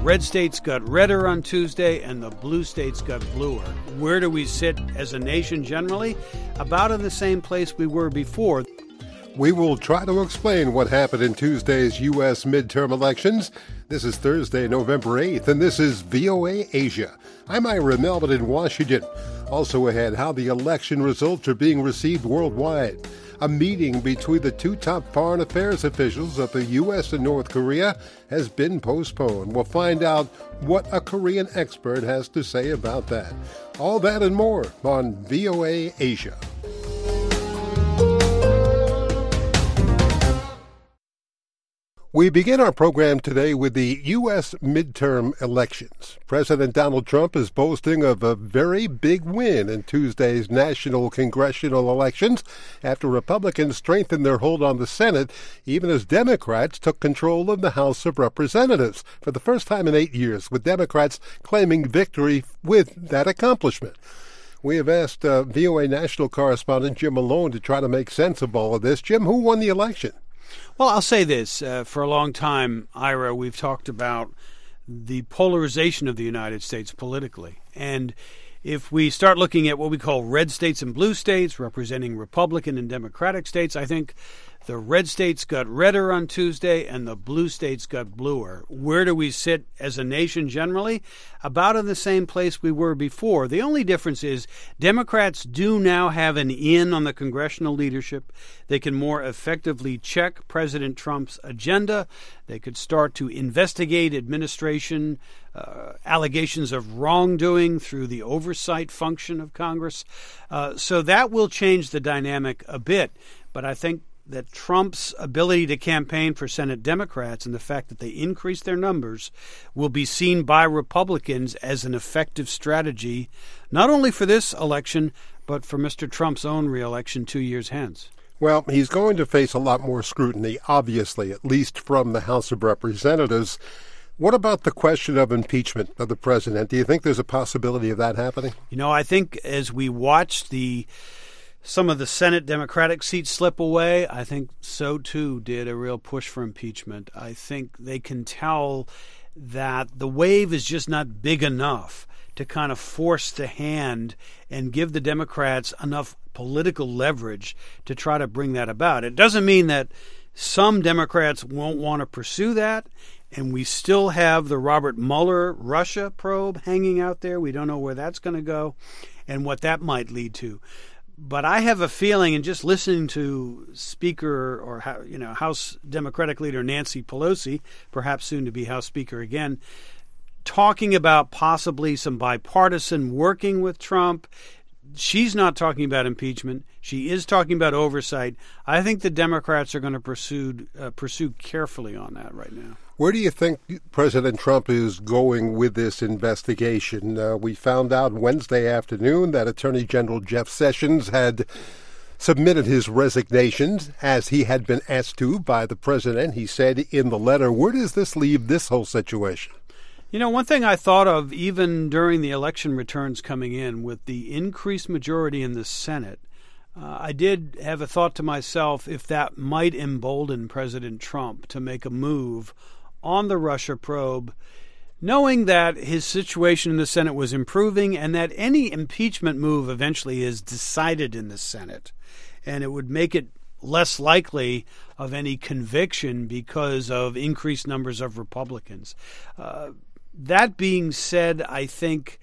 red states got redder on Tuesday and the blue states got bluer. Where do we sit as a nation generally? About in the same place we were before. We will try to explain what happened in Tuesday's U.S. midterm elections. This is Thursday, November 8th, and this is VOA Asia. I'm Ira Melvin in Washington. Also ahead, how the election results are being received worldwide. A meeting between the two top foreign affairs officials of the U.S. and North Korea has been postponed. We'll find out what a Korean expert has to say about that. All that and more on VOA Asia. We begin our program today with the U.S. midterm elections. President Donald Trump is boasting of a very big win in Tuesday's national congressional elections after Republicans strengthened their hold on the Senate, even as Democrats took control of the House of Representatives for the first time in 8 years, with Democrats claiming victory with that accomplishment. We have asked VOA national correspondent Jim Malone to try to make sense of all of this. Jim, who won the election? Well, I'll say this. For a long time, Ira, we've talked about the polarization of the United States politically. And if we start looking at what we call red states and blue states, representing Republican and Democratic states, I think the red states got redder on Tuesday and the blue states got bluer. Where do we sit as a nation generally? About in the same place we were before. The only difference is Democrats do now have an in on the congressional leadership. They can more effectively check President Trump's agenda. They could start to investigate administration allegations of wrongdoing through the oversight function of Congress. So that will change the dynamic a bit. But I think that Trump's ability to campaign for Senate Democrats and the fact that they increase their numbers will be seen by Republicans as an effective strategy, not only for this election, but for Mr. Trump's own reelection 2 years hence. Well, he's going to face a lot more scrutiny, obviously, at least from the House of Representatives. What about the question of impeachment of the president? Do you think there's a possibility of that happening? You know, I think as we watch some of the Senate Democratic seats slip away, I think so too did a real push for impeachment. I think they can tell that the wave is just not big enough to kind of force the hand and give the Democrats enough political leverage to try to bring that about. It doesn't mean that some Democrats won't want to pursue that, and we still have the Robert Mueller Russia probe hanging out there. We don't know where that's going to go and what that might lead to. But I have a feeling, and just listening to Speaker or House Democratic Leader Nancy Pelosi, perhaps soon to be House Speaker again, talking about possibly some bipartisan working with Trump. She's not talking about impeachment. She is talking about oversight. I think the Democrats are going to pursue carefully on that right now. Where do you think President Trump is going with this investigation? We found out Wednesday afternoon that Attorney General Jeff Sessions had submitted his resignation as he had been asked to by the president. He said in the letter, where does this leave this whole situation? You know, one thing I thought of even during the election returns coming in with the increased majority in the Senate, I did have a thought to myself if that might embolden President Trump to make a move on the Russia probe, knowing that his situation in the Senate was improving and that any impeachment move eventually is decided in the Senate. And it would make it less likely of any conviction because of increased numbers of Republicans. That being said, I think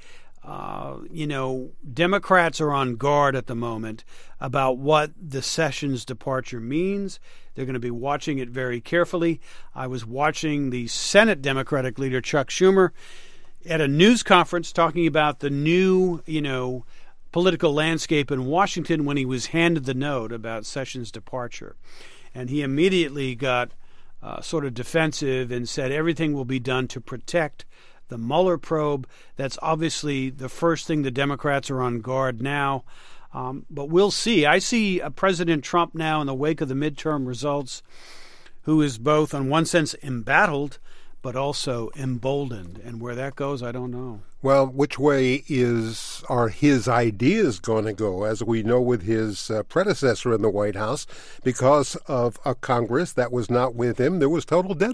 Democrats are on guard at the moment about what the Sessions departure means. They're going to be watching it very carefully. I was watching the Senate Democratic leader, Chuck Schumer, at a news conference talking about the new, political landscape in Washington when he was handed the note about Sessions' departure. And he immediately got sort of defensive and said everything will be done to protect the Mueller probe. That's obviously the first thing the Democrats are on guard now. But we'll see. I see President Trump now in the wake of the midterm results who is both, in one sense, embattled, but also emboldened. And where that goes, I don't know. Well, which way are his ideas going to go? As we know with his predecessor in the White House, because of a Congress that was not with him, there was total deadlock.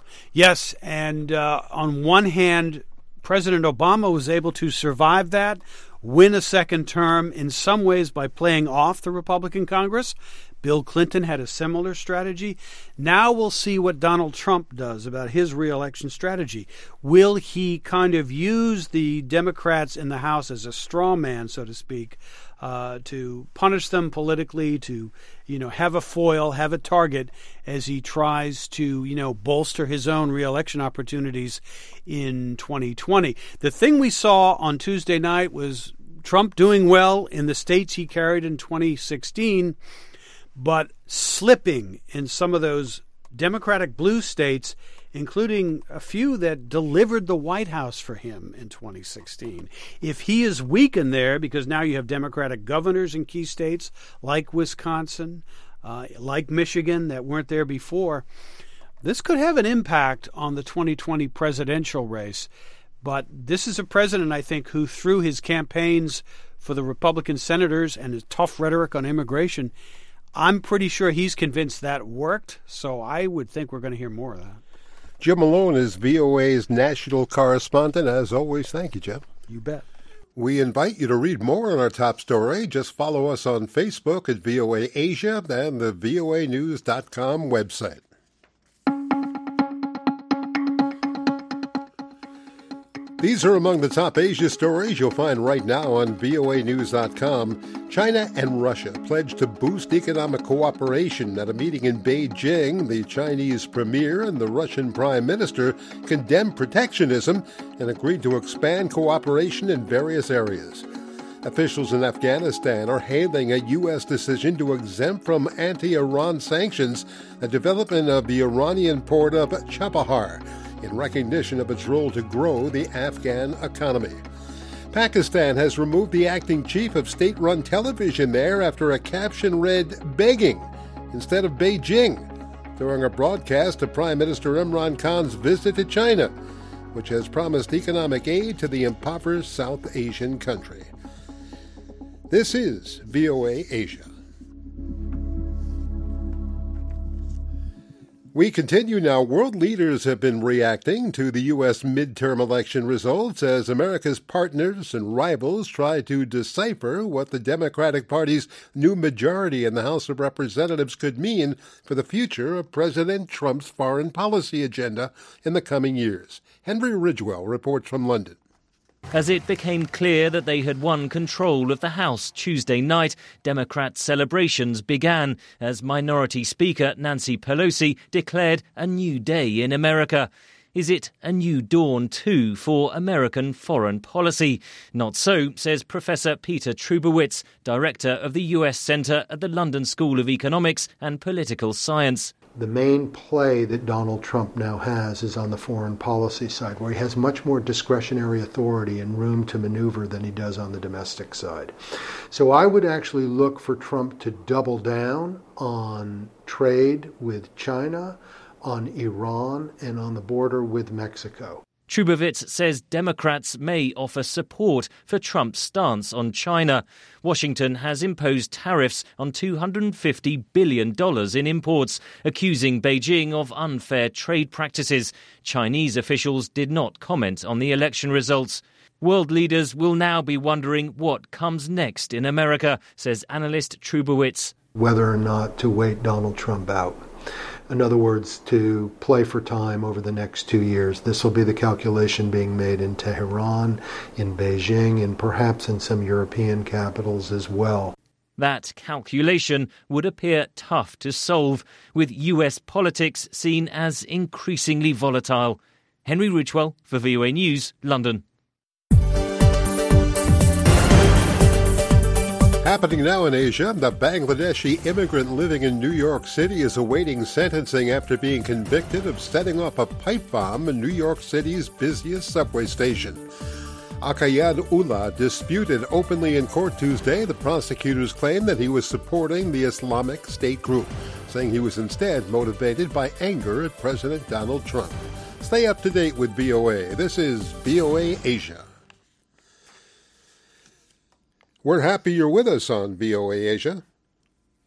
Yes, and on one hand, President Obama was able to survive that, win a second term in some ways by playing off the Republican Congress. Bill Clinton had a similar strategy. Now we'll see what Donald Trump does about his reelection strategy. Will he kind of use the Democrats in the House as a straw man, so to speak, to punish them politically, to, have a foil, have a target as he tries to, bolster his own reelection opportunities in 2020. The thing we saw on Tuesday night was Trump doing well in the states he carried in 2016, but slipping in some of those Democratic blue states, including a few that delivered the White House for him in 2016. If he is weak in there, because now you have Democratic governors in key states like Wisconsin, like Michigan, that weren't there before, this could have an impact on the 2020 presidential race. But this is a president, I think, who through his campaigns for the Republican senators and his tough rhetoric on immigration, I'm pretty sure he's convinced that worked, so I would think we're going to hear more of that. Jim Malone is VOA's national correspondent. As always, thank you, Jim. You bet. We invite you to read more on our top story. Just follow us on Facebook at VOA Asia and the voanews.com website. These are among the top Asia stories you'll find right now on voanews.com. China and Russia pledged to boost economic cooperation at a meeting in Beijing. The Chinese premier and the Russian prime minister condemned protectionism and agreed to expand cooperation in various areas. Officials in Afghanistan are hailing a U.S. decision to exempt from anti-Iran sanctions the development of the Iranian port of Chabahar, in recognition of its role to grow the Afghan economy. Pakistan has removed the acting chief of state-run television there after a caption read "begging" instead of Beijing during a broadcast of Prime Minister Imran Khan's visit to China, which has promised economic aid to the impoverished South Asian country. This is VOA Asia. We continue now. World leaders have been reacting to the U.S. midterm election results as America's partners and rivals try to decipher what the Democratic Party's new majority in the House of Representatives could mean for the future of President Trump's foreign policy agenda in the coming years. Henry Ridgwell reports from London. As it became clear that they had won control of the House Tuesday night, Democrat celebrations began as Minority Speaker Nancy Pelosi declared a new day in America. Is it a new dawn, too, for American foreign policy? Not so, says Professor Peter Trubowitz, director of the U.S. Centre at the London School of Economics and Political Science. The main play that Donald Trump now has is on the foreign policy side, where he has much more discretionary authority and room to maneuver than he does on the domestic side. So I would actually look for Trump to double down on trade with China, on Iran, and on the border with Mexico. Trubowitz says Democrats may offer support for Trump's stance on China. Washington has imposed tariffs on $250 billion in imports, accusing Beijing of unfair trade practices. Chinese officials did not comment on the election results. World leaders will now be wondering what comes next in America, says analyst Trubowitz. Whether or not to wait Donald Trump out. In other words, to play for time over the next 2 years. This will be the calculation being made in Tehran, in Beijing, and perhaps in some European capitals as well. That calculation would appear tough to solve, with US politics seen as increasingly volatile. Henry Ridgwell for VOA News, London. Happening now in Asia, the Bangladeshi immigrant living in New York City is awaiting sentencing after being convicted of setting off a pipe bomb in New York City's busiest subway station. Akayad Ullah disputed openly in court Tuesday the prosecutors claim that he was supporting the Islamic State group, saying he was instead motivated by anger at President Donald Trump. Stay up to date with VOA. This is VOA Asia. We're happy you're with us on VOA Asia.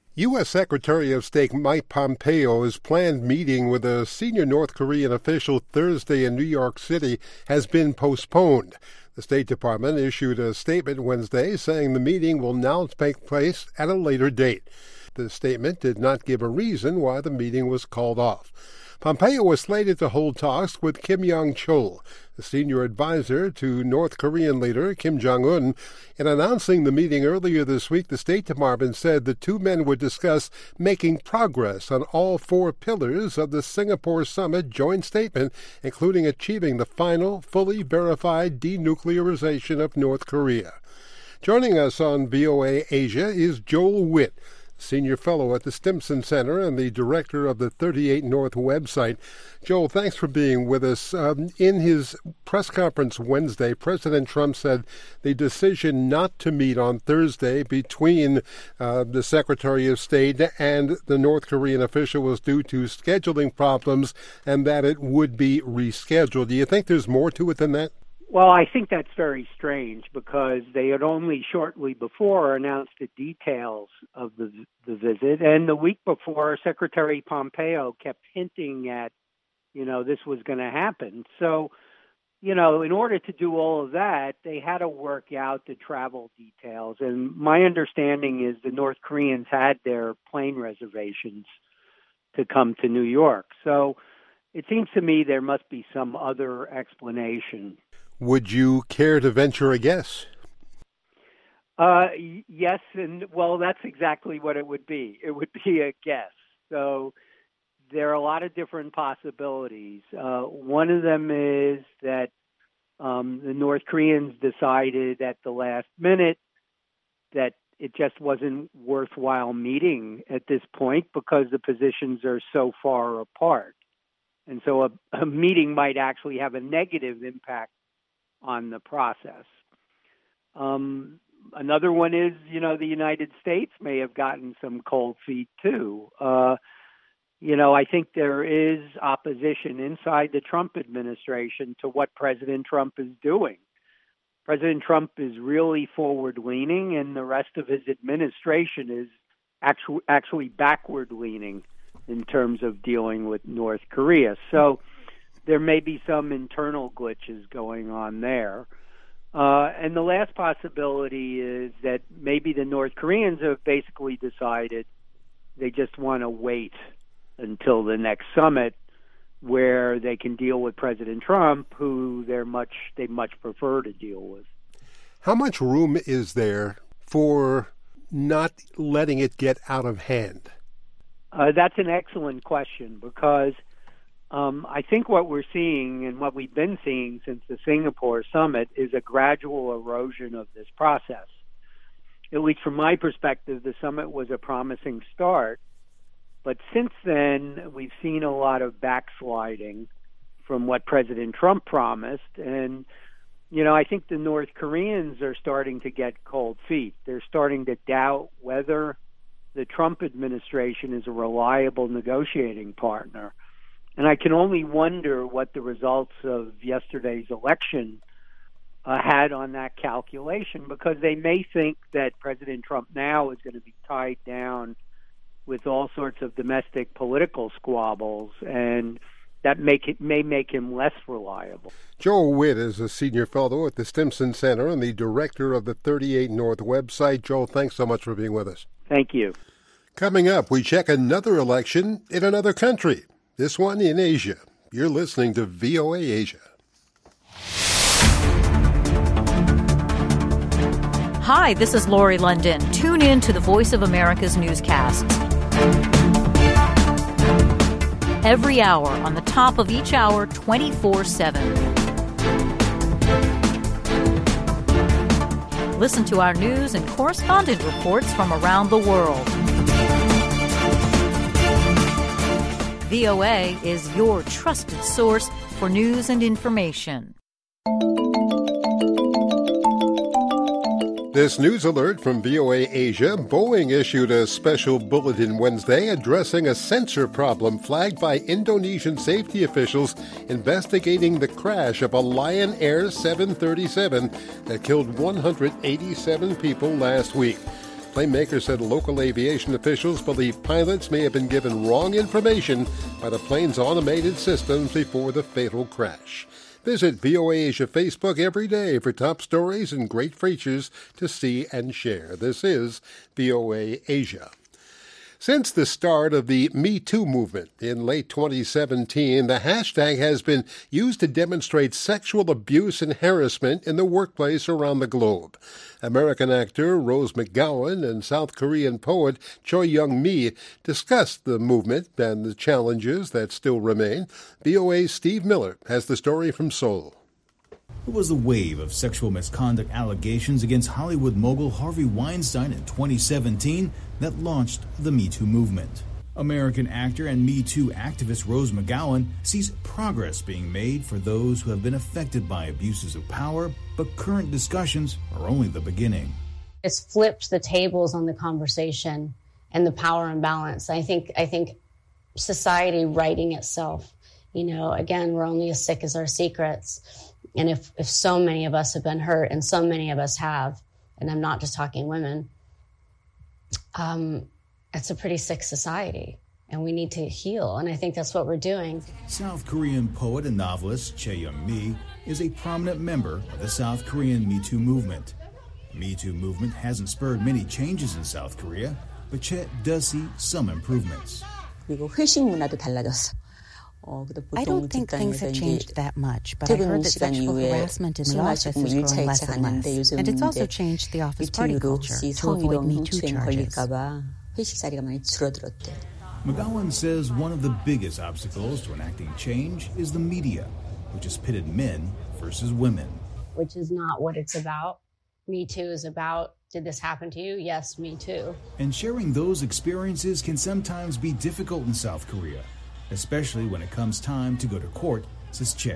U.S. Secretary of State Mike Pompeo's planned meeting with a senior North Korean official Thursday in New York City has been postponed. The State Department issued a statement Wednesday saying the meeting will now take place at a later date. The statement did not give a reason why the meeting was called off. Pompeo was slated to hold talks with Kim Yong-chol, the senior advisor to North Korean leader Kim Jong-un. In announcing the meeting earlier this week, the State Department said the two men would discuss making progress on all four pillars of the Singapore Summit joint statement, including achieving the final, fully verified denuclearization of North Korea. Joining us on VOA Asia is Joel Witt, Senior Fellow at the Stimson Center and the Director of the 38 North website. Joel, thanks for being with us. In his press conference Wednesday, President Trump said the decision not to meet on Thursday between the Secretary of State and the North Korean official was due to scheduling problems and that it would be rescheduled. Do you think there's more to it than that? Well, I think that's very strange because they had only shortly before announced the details of the visit. And the week before, Secretary Pompeo kept hinting at, this was going to happen. So, in order to do all of that, they had to work out the travel details. And my understanding is the North Koreans had their plane reservations to come to New York. So it seems to me there must be some other explanation. Would you care to venture a guess? Yes, and that's exactly what it would be. It would be a guess. So there are a lot of different possibilities. One of them is that the North Koreans decided at the last minute that it just wasn't worthwhile meeting at this point because the positions are so far apart. And so a meeting might actually have a negative impact on the process. Another one is, the United States may have gotten some cold feet too. I think there is opposition inside the Trump administration to what President Trump is doing. President Trump is really forward-leaning, and the rest of his administration is actually backward-leaning in terms of dealing with North Korea. So there may be some internal glitches going on there. And the last possibility is that maybe the North Koreans have basically decided they just want to wait until the next summit where they can deal with President Trump, who they much prefer to deal with. How much room is there for not letting it get out of hand? That's an excellent question because I think what we're seeing and what we've been seeing since the Singapore summit is a gradual erosion of this process. At least from my perspective, the summit was a promising start. But since then, we've seen a lot of backsliding from what President Trump promised. And, I think the North Koreans are starting to get cold feet. They're starting to doubt whether the Trump administration is a reliable negotiating partner. And I can only wonder what the results of yesterday's election had on that calculation, because they may think that President Trump now is going to be tied down with all sorts of domestic political squabbles, and that may make him less reliable. Joel Witt is a senior fellow at the Stimson Center and the director of the 38 North website. Joel, thanks so much for being with us. Thank you. Coming up, we check another election in another country, this one in Asia. You're listening to VOA Asia. Hi, this is Lori London. Tune in to the Voice of America's newscasts. Every hour, on the top of each hour, 24/7. Listen to our news and correspondent reports from around the world. VOA is your trusted source for news and information. This news alert from VOA Asia. Boeing issued a special bulletin Wednesday addressing a sensor problem flagged by Indonesian safety officials investigating the crash of a Lion Air 737 that killed 187 people last week. Plane maker said local aviation officials believe pilots may have been given wrong information by the plane's automated systems before the fatal crash. Visit VOA Asia Facebook every day for top stories and great features to see and share. This is VOA Asia. Since the start of the Me Too movement in late 2017, the hashtag has been used to demonstrate sexual abuse and harassment in the workplace around the globe. American actor Rose McGowan and South Korean poet Choi Young-mi discussed the movement and the challenges that still remain. VOA's Steve Miller has the story from Seoul. It was a wave of sexual misconduct allegations against Hollywood mogul Harvey Weinstein in 2017 that launched the Me Too movement. American actor and Me Too activist Rose McGowan sees progress being made for those who have been affected by abuses of power, but current discussions are only the beginning. It's flipped the tables on the conversation and the power imbalance. I think society righting itself. Again, we're only as sick as our secrets. And if so many of us have been hurt, and so many of us have, and I'm not just talking women, it's a pretty sick society, and we need to heal, and I think that's what we're doing. South Korean poet and novelist Choi Young-mi is a prominent member of the South Korean Me Too movement. The Me Too movement hasn't spurred many changes in South Korea, but Choi does see some improvements. 그리고 회식 문화도 달라졌어. I don't think things have changed that much, but I heard that sexual harassment in the office is growing less and less. And it's also changed the office party culture to avoid Me Too charges. McGowan says one of the biggest obstacles to enacting change is the media, which has pitted men versus women. Which is not what it's about. Me Too is about, did this happen to you? Yes, me too. And sharing those experiences can sometimes be difficult in South Korea, especially when it comes time to go to court, says Che.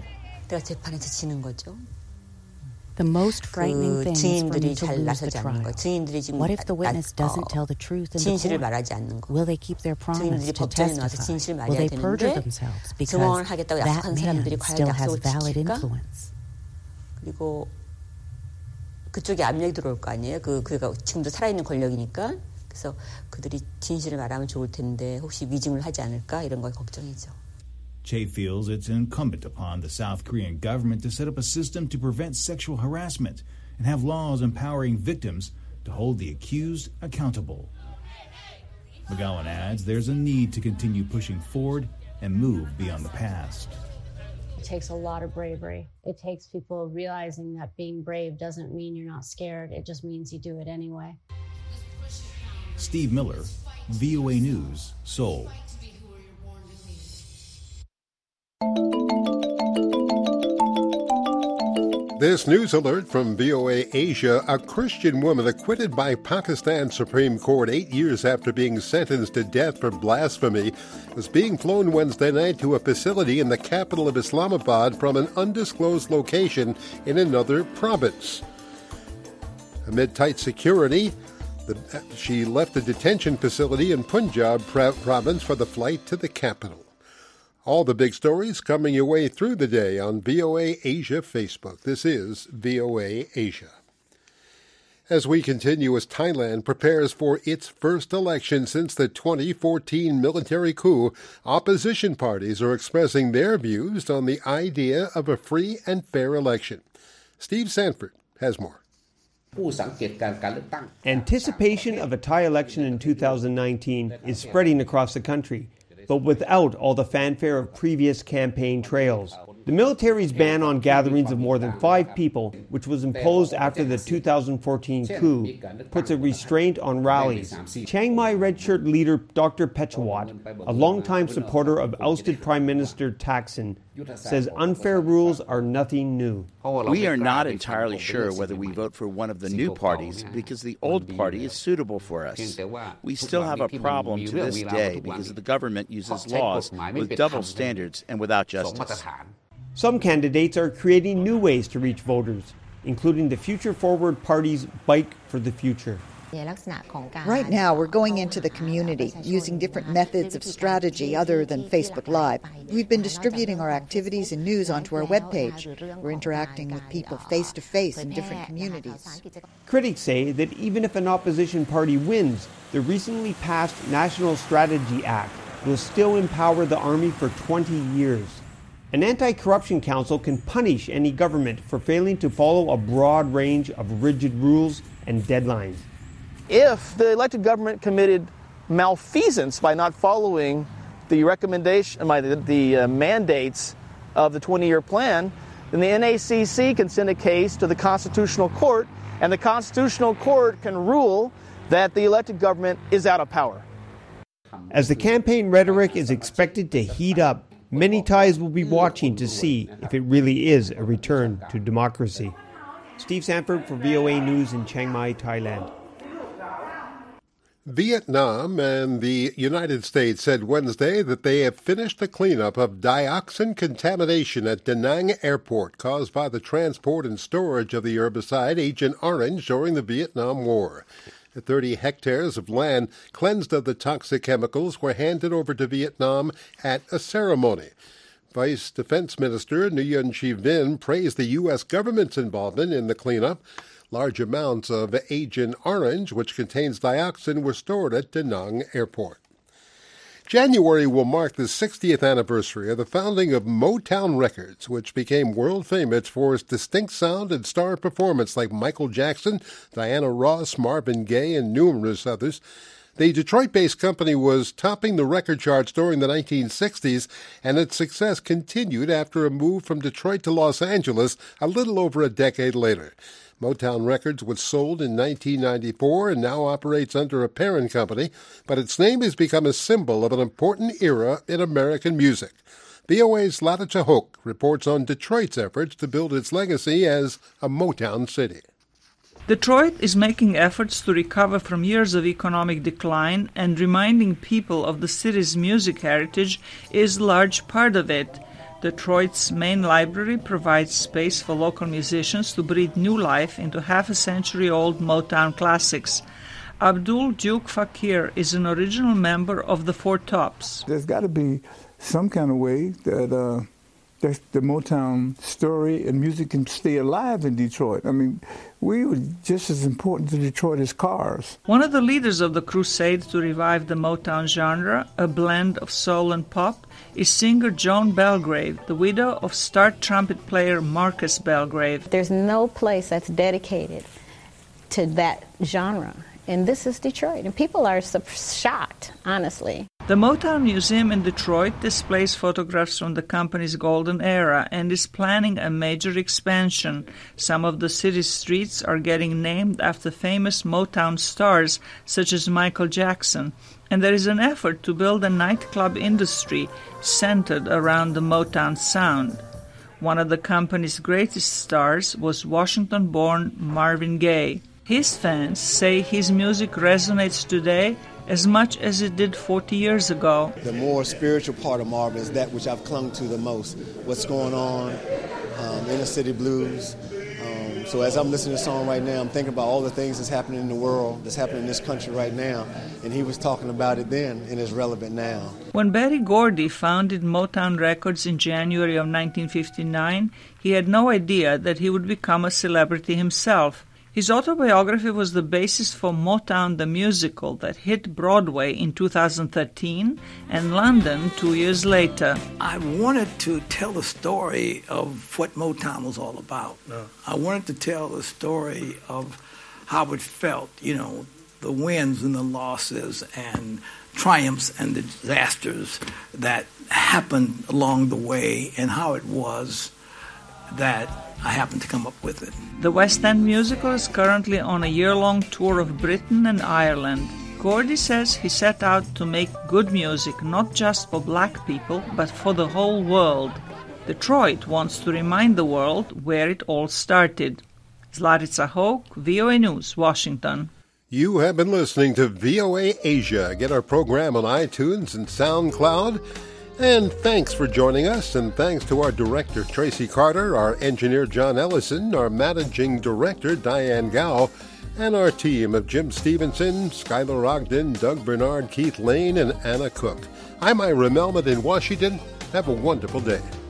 The most frightening thing is for me to lose the trial. What if the witness doesn't tell the truth in the court? Will they keep their promise to testify? Will they perjure themselves? Because that man still has valid influence. 그쪽에 압력이 들어올 거 아니에요? 그가 지금도 살아있는 권력이니까. 그래서 그들이 진실을 말하면 좋을 텐데 혹시 위증을 하지 않을까 이런 거 걱정이죠. Che feels it's incumbent upon the South Korean government to set up a system to prevent sexual harassment and have laws empowering victims to hold the accused accountable. McGowan adds there's a need to continue pushing forward and move beyond the past. It takes a lot of bravery. It takes people realizing that being brave doesn't mean you're not scared. It just means you do it anyway. Steve Miller, VOA News, Seoul. This news alert from VOA Asia. A Christian woman acquitted by Pakistan's Supreme Court 8 years after being sentenced to death for blasphemy was being flown Wednesday night to a facility in the capital of Islamabad from an undisclosed location in another province. Amid tight security, she left the detention facility in Punjab province for the flight to the capital. All the big stories coming your way through the day on VOA Asia Facebook. This is VOA Asia. As we continue, as Thailand prepares for its first election since the 2014 military coup, opposition parties are expressing their views on the idea of a free and fair election. Steve Sanford has more. Anticipation of a Thai election in 2019 is spreading across the country, but without all the fanfare of previous campaign trails. The military's ban on gatherings of more than 5 people, which was imposed after the 2014 coup, puts a restraint on rallies. Chiang Mai Red Shirt leader Dr. Pechawat, a longtime supporter of ousted Prime Minister Thaksin, says unfair rules are nothing new. We are not entirely sure whether we vote for one of the new parties because the old party is suitable for us. We still have a problem to this day because the government uses laws with double standards and without justice. Some candidates are creating new ways to reach voters, including the Future Forward Party's Bike for the Future. Right now, we're going into the community, using different methods of strategy other than Facebook Live. We've been distributing our activities and news onto our webpage. We're interacting with people face-to-face in different communities. Critics say that even if an opposition party wins, the recently passed National Strategy Act will still empower the Army for 20 years. An anti-corruption council can punish any government for failing to follow a broad range of rigid rules and deadlines. If the elected government committed malfeasance by not following the recommendation, the mandates of the 20-year plan, then the NACC can send a case to the Constitutional Court, and the Constitutional Court can rule that the elected government is out of power. As the campaign rhetoric is expected to heat up, many Thais will be watching to see if it really is a return to democracy. Steve Sanford for VOA News in Chiang Mai, Thailand. Vietnam and the United States said Wednesday that they have finished the cleanup of dioxin contamination at Da Nang Airport caused by the transport and storage of the herbicide Agent Orange during the Vietnam War. The 30 hectares of land cleansed of the toxic chemicals were handed over to Vietnam at a ceremony. Vice Defense Minister Nguyen Chi Vinh praised the U.S. government's involvement in the cleanup. Large amounts of Agent Orange, which contains dioxin, were stored at Da Nang Airport. January will mark the 60th anniversary of the founding of Motown Records, which became world famous for its distinct sound and star performance like Michael Jackson, Diana Ross, Marvin Gaye, and numerous others. The Detroit-based company was topping the record charts during the 1960s, and its success continued after a move from Detroit to Los Angeles a little over a decade later. Motown Records was sold in 1994 and now operates under a parent company, but its name has become a symbol of an important era in American music. VOA's Lata Chahok reports on Detroit's efforts to build its legacy as a Motown city. Detroit is making efforts to recover from years of economic decline, and reminding people of the city's music heritage is a large part of it. Detroit's main library provides space for local musicians to breathe new life into half-a-century-old Motown classics. Abdul Duke Fakir is an original member of the Four Tops. There's got to be some kind of way that the Motown story and music can stay alive in Detroit. I mean, we were just as important to Detroit as cars. One of the leaders of the crusade to revive the Motown genre, a blend of soul and pop, is singer Joan Belgrave, the widow of star trumpet player Marcus Belgrave. There's no place that's dedicated to that genre, and this is Detroit, and people are shocked, honestly. The Motown Museum in Detroit displays photographs from the company's golden era and is planning a major expansion. Some of the city's streets are getting named after famous Motown stars such as Michael Jackson, and there is an effort to build a nightclub industry centered around the Motown sound. One of the company's greatest stars was Washington-born Marvin Gaye. His fans say his music resonates today as much as it did 40 years ago. The more spiritual part of Marvin is that which I've clung to the most. What's going on, inner city blues. So as I'm listening to the song right now, I'm thinking about all the things that's happening in the world, that's happening in this country right now. And he was talking about it then, and it's relevant now. When Berry Gordy founded Motown Records in January of 1959, he had no idea that he would become a celebrity himself. His autobiography was the basis for Motown the Musical that hit Broadway in 2013 and London 2 years later. I wanted to tell the story of what Motown was all about. I wanted to tell the story of how it felt, the wins and the losses and triumphs and the disasters that happened along the way, and how it was that I happened to come up with it. The West End musical is currently on a year-long tour of Britain and Ireland. Gordy says he set out to make good music not just for black people, but for the whole world. Detroit wants to remind the world where it all started. Zlati Tsahok, VOA News, Washington. You have been listening to VOA Asia. Get our program on iTunes and SoundCloud. And thanks for joining us, and thanks to our director, Tracy Carter, our engineer, John Ellison, our managing director, Diane Gao. and our team of Jim Stevenson, Skylar Ogden, Doug Bernard, Keith Lane, and Anna Cook. I'm Ira Melman in Washington. Have a wonderful day.